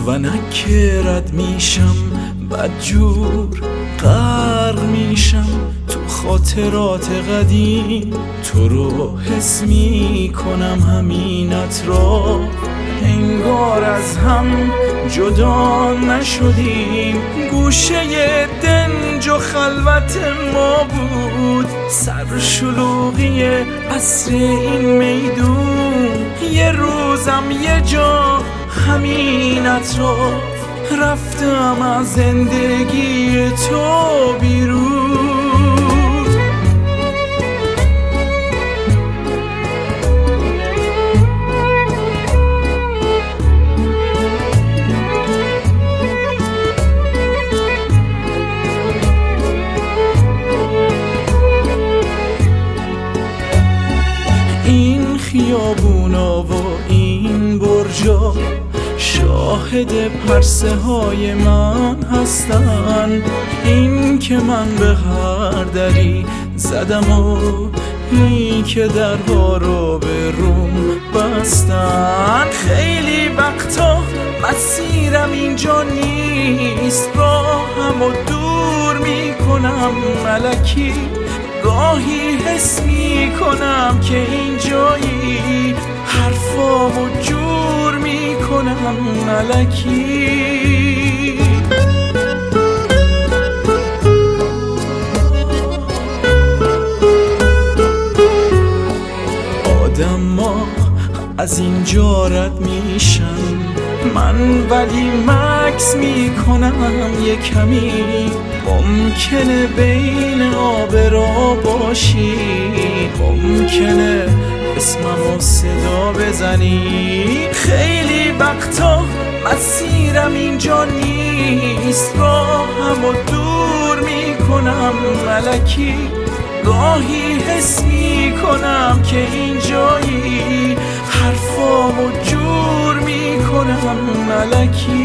ونک رد میشم بدجور غرق میشم تو خاطرات قدیم. تو رو حس میکنم همین اطراف، انگار از هم جدا نشدیم. گوشه دنج و خلوت ما بود سرشلوغی عصر این میدون. یه روزم یه جا همین اطراف رفتم از زندگی تو بیرون. این خیابونا و این برجا شاهد پرسه های من هستن. این که من به هر دری زدم و این که درها رو به روم بستن. خیلی وقتا مسیرم اینجا نیست، راهم و دور میکنم ملکی. گاهی حس میکنم که اینجایی، حرفامو جور میکنم ملکی. آدما از اینجا رد میشن، من ولی مکس میکنم یه کمی. ممکنه بین آب را باشی، ممکنه اسممو صدا بزنی. خیلی وقتا مسیرم اینجا نیست، راهمو دور میکنم ملکی. گاهی حس میکنم که اینجایی، حرفامو جور میکنم ملکی.